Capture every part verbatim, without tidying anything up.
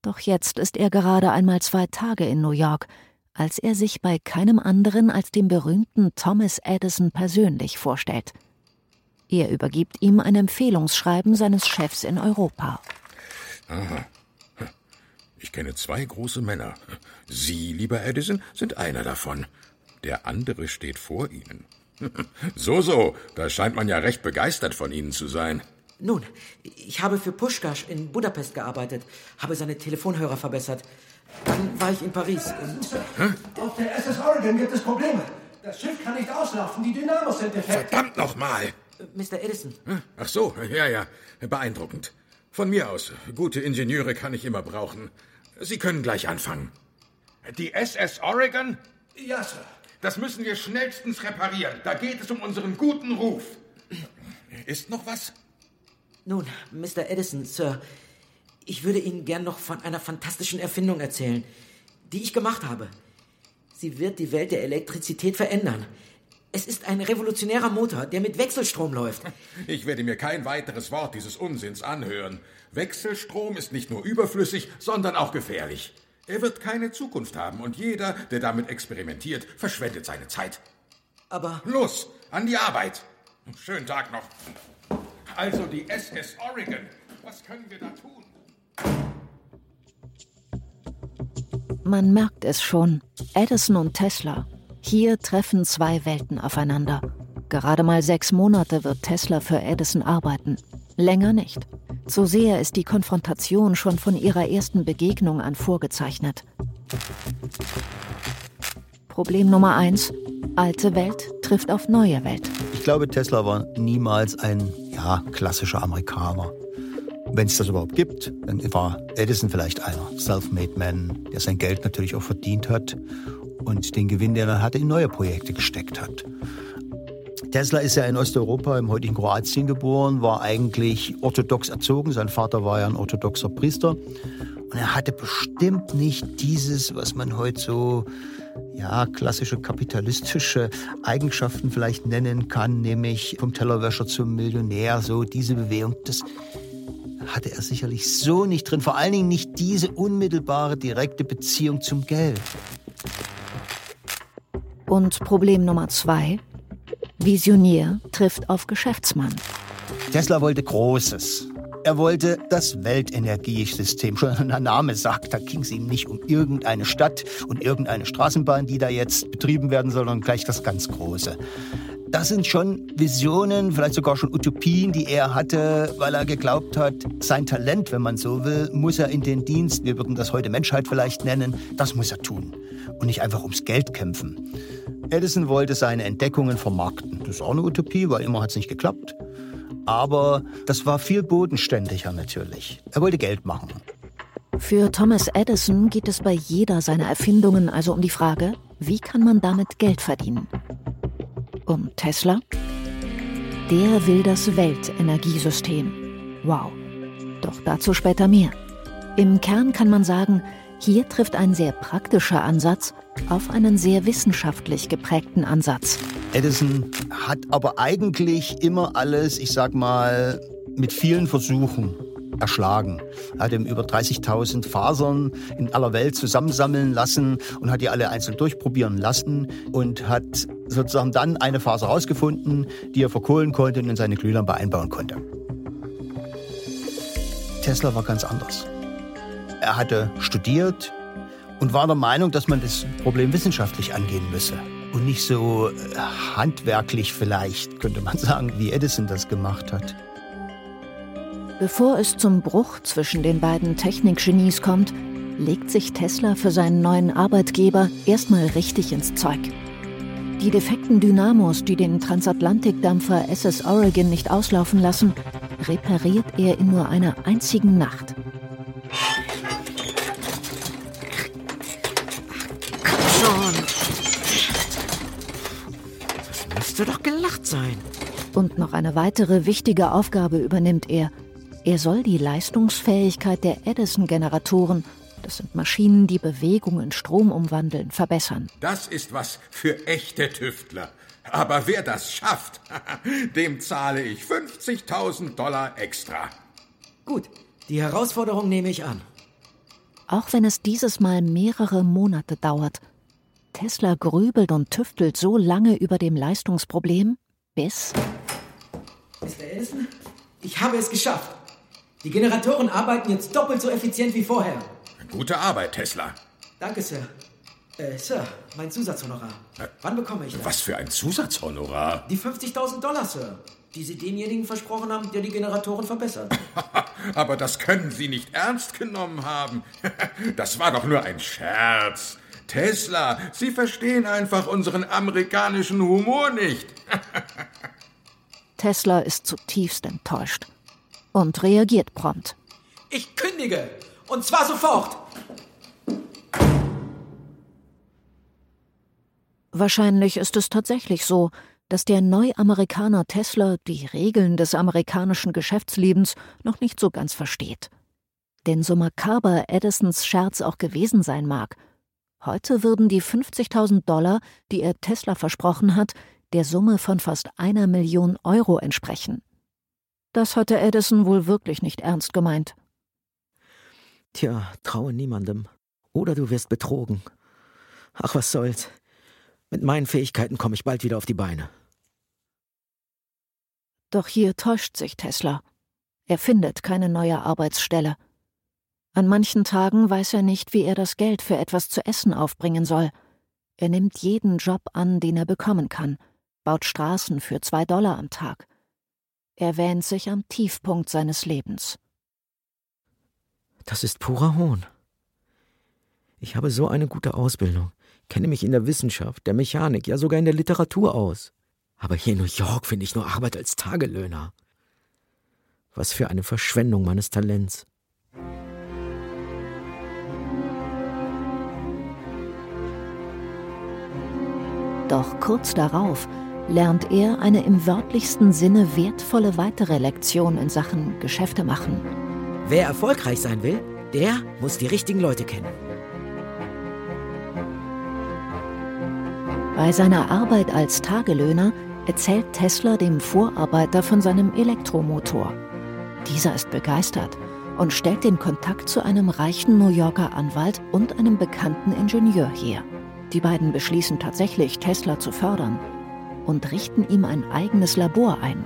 Doch jetzt ist er gerade einmal zwei Tage in New York, als er sich bei keinem anderen als dem berühmten Thomas Edison persönlich vorstellt. Er übergibt ihm ein Empfehlungsschreiben seines Chefs in Europa. Aha. Ich kenne zwei große Männer. Sie, lieber Edison, sind einer davon. Der andere steht vor Ihnen. So, so, da scheint man ja recht begeistert von Ihnen zu sein. Nun, ich habe für Puschkasch in Budapest gearbeitet, habe seine Telefonhörer verbessert. Dann war ich in Paris und... Hä? Auf der S S Oregon gibt es Probleme. Das Schiff kann nicht auslaufen, die Dynamos sind defekt. Verdammt nochmal! Mister Edison. Ach so, ja, ja, beeindruckend. Von mir aus, gute Ingenieure kann ich immer brauchen. Sie können gleich anfangen. Die S S Oregon? Ja, Sir. Das müssen wir schnellstens reparieren. Da geht es um unseren guten Ruf. Ist noch was? Nun, Mister Edison, Sir, ich würde Ihnen gern noch von einer fantastischen Erfindung erzählen, die ich gemacht habe. Sie wird die Welt der Elektrizität verändern. Es ist ein revolutionärer Motor, der mit Wechselstrom läuft. Ich werde mir kein weiteres Wort dieses Unsinns anhören. Wechselstrom ist nicht nur überflüssig, sondern auch gefährlich. Er wird keine Zukunft haben und jeder, der damit experimentiert, verschwendet seine Zeit. Aber... Los, an die Arbeit. Schönen Tag noch. Also die S S Oregon. Was können wir da tun? Man merkt es schon. Edison und Tesla. Hier treffen zwei Welten aufeinander. Gerade mal sechs Monate wird Tesla für Edison arbeiten. Länger nicht. So sehr ist die Konfrontation schon von ihrer ersten Begegnung an vorgezeichnet. Problem Nummer eins. Alte Welt trifft auf neue Welt. Ich glaube, Tesla war niemals ein, ja, klassischer Amerikaner. Wenn es das überhaupt gibt, dann war Edison vielleicht einer Self-Made Man, der sein Geld natürlich auch verdient hat und den Gewinn, den er hatte, in neue Projekte gesteckt hat. Tesla ist ja in Osteuropa, im heutigen Kroatien geboren, war eigentlich orthodox erzogen. Sein Vater war ja ein orthodoxer Priester. Und er hatte bestimmt nicht dieses, was man heute so, ja, klassische kapitalistische Eigenschaften vielleicht nennen kann, nämlich vom Tellerwäscher zum Millionär, so diese Bewegung. Das hatte er sicherlich so nicht drin. Vor allen Dingen nicht diese unmittelbare, direkte Beziehung zum Geld. Und Problem Nummer zwei. Visionär trifft auf Geschäftsmann. Tesla wollte Großes. Er wollte das Weltenergiesystem. Schon der Name sagt, da ging es ihm nicht um irgendeine Stadt und irgendeine Straßenbahn, die da jetzt betrieben werden soll, sondern gleich das ganz Große. Das sind schon Visionen, vielleicht sogar schon Utopien, die er hatte, weil er geglaubt hat, sein Talent, wenn man so will, muss er in den Dienst, wir würden das heute Menschheit vielleicht nennen, das muss er tun und nicht einfach ums Geld kämpfen. Edison wollte seine Entdeckungen vermarkten. Das ist auch eine Utopie, weil immer hat es nicht geklappt. Aber das war viel bodenständiger natürlich. Er wollte Geld machen. Für Thomas Edison geht es bei jeder seiner Erfindungen also um die Frage, wie kann man damit Geld verdienen? Um Tesla? Der will das Weltenergiesystem. Wow. Doch dazu später mehr. Im Kern kann man sagen, hier trifft ein sehr praktischer Ansatz auf einen sehr wissenschaftlich geprägten Ansatz. Edison hat aber eigentlich immer alles, ich sag mal, mit vielen Versuchen erschlagen. Er hat ihm über dreißigtausend Fasern in aller Welt zusammensammeln lassen und hat die alle einzeln durchprobieren lassen und hat sozusagen dann eine Faser herausgefunden, die er verkohlen konnte und in seine Glühlampe einbauen konnte. Tesla war ganz anders. Er hatte studiert und war der Meinung, dass man das Problem wissenschaftlich angehen müsse und nicht so handwerklich vielleicht, könnte man sagen, wie Edison das gemacht hat. Bevor es zum Bruch zwischen den beiden Technikgenies kommt, legt sich Tesla für seinen neuen Arbeitgeber erstmal richtig ins Zeug. Die defekten Dynamos, die den Transatlantikdampfer S S Oregon nicht auslaufen lassen, repariert er in nur einer einzigen Nacht. Schon. Das müsste doch gelacht sein. Und noch eine weitere wichtige Aufgabe übernimmt er. Er soll die Leistungsfähigkeit der Edison-Generatoren, das sind Maschinen, die Bewegung in Strom umwandeln, verbessern. Das ist was für echte Tüftler. Aber wer das schafft, dem zahle ich fünfzigtausend Dollar extra. Gut, die Herausforderung nehme ich an. Auch wenn es dieses Mal mehrere Monate dauert. Tesla grübelt und tüftelt so lange über dem Leistungsproblem, bis... Mister Edison, ich habe es geschafft. Die Generatoren arbeiten jetzt doppelt so effizient wie vorher. Gute Arbeit, Tesla. Danke, Sir. Äh, Sir, mein Zusatzhonorar. Wann bekomme ich das? Was für ein Zusatzhonorar? Die fünfzigtausend Dollar, Sir, die Sie demjenigen versprochen haben, der die Generatoren verbessert. Aber das können Sie nicht ernst genommen haben. Das war doch nur ein Scherz. Tesla, Sie verstehen einfach unseren amerikanischen Humor nicht. Tesla ist zutiefst enttäuscht und reagiert prompt. Ich kündige! Und zwar sofort! Wahrscheinlich ist es tatsächlich so, dass der Neuamerikaner Tesla die Regeln des amerikanischen Geschäftslebens noch nicht so ganz versteht. Denn so makaber Edisons Scherz auch gewesen sein mag, heute würden die fünfzigtausend Dollar, die er Tesla versprochen hat, der Summe von fast einer Million Euro entsprechen. Das hatte Edison wohl wirklich nicht ernst gemeint. Tja, traue niemandem. Oder du wirst betrogen. Ach, was soll's. Mit meinen Fähigkeiten komme ich bald wieder auf die Beine. Doch hier täuscht sich Tesla. Er findet keine neue Arbeitsstelle. An manchen Tagen weiß er nicht, wie er das Geld für etwas zu essen aufbringen soll. Er nimmt jeden Job an, den er bekommen kann, baut Straßen für zwei Dollar am Tag. Er wähnt sich am Tiefpunkt seines Lebens. Das ist purer Hohn. Ich habe so eine gute Ausbildung, kenne mich in der Wissenschaft, der Mechanik, ja sogar in der Literatur aus. Aber hier in New York finde ich nur Arbeit als Tagelöhner. Was für eine Verschwendung meines Talents. Doch kurz darauf lernt er eine im wörtlichsten Sinne wertvolle weitere Lektion in Sachen Geschäfte machen. Wer erfolgreich sein will, der muss die richtigen Leute kennen. Bei seiner Arbeit als Tagelöhner erzählt Tesla dem Vorarbeiter von seinem Elektromotor. Dieser ist begeistert und stellt den Kontakt zu einem reichen New Yorker Anwalt und einem bekannten Ingenieur her. Die beiden beschließen tatsächlich, Tesla zu fördern und richten ihm ein eigenes Labor ein.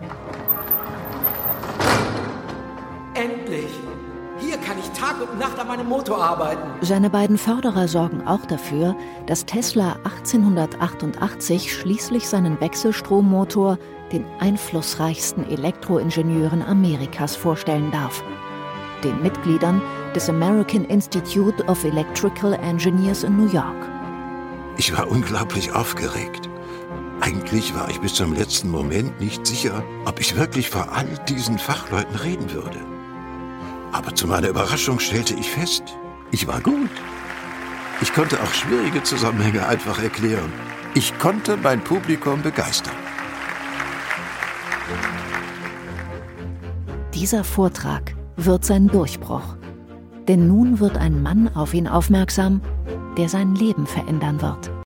Endlich! Hier kann ich Tag und Nacht an meinem Motor arbeiten. Seine beiden Förderer sorgen auch dafür, dass Tesla achtzehnhundertachtundachtzig schließlich seinen Wechselstrommotor den einflussreichsten Elektroingenieuren Amerikas vorstellen darf. Den Mitgliedern des American Institute of Electrical Engineers in New York. Ich war unglaublich aufgeregt. Eigentlich war ich bis zum letzten Moment nicht sicher, ob ich wirklich vor all diesen Fachleuten reden würde. Aber zu meiner Überraschung stellte ich fest, ich war gut. Ich konnte auch schwierige Zusammenhänge einfach erklären. Ich konnte mein Publikum begeistern. Dieser Vortrag wird sein Durchbruch. Denn nun wird ein Mann auf ihn aufmerksam, der sein Leben verändern wird.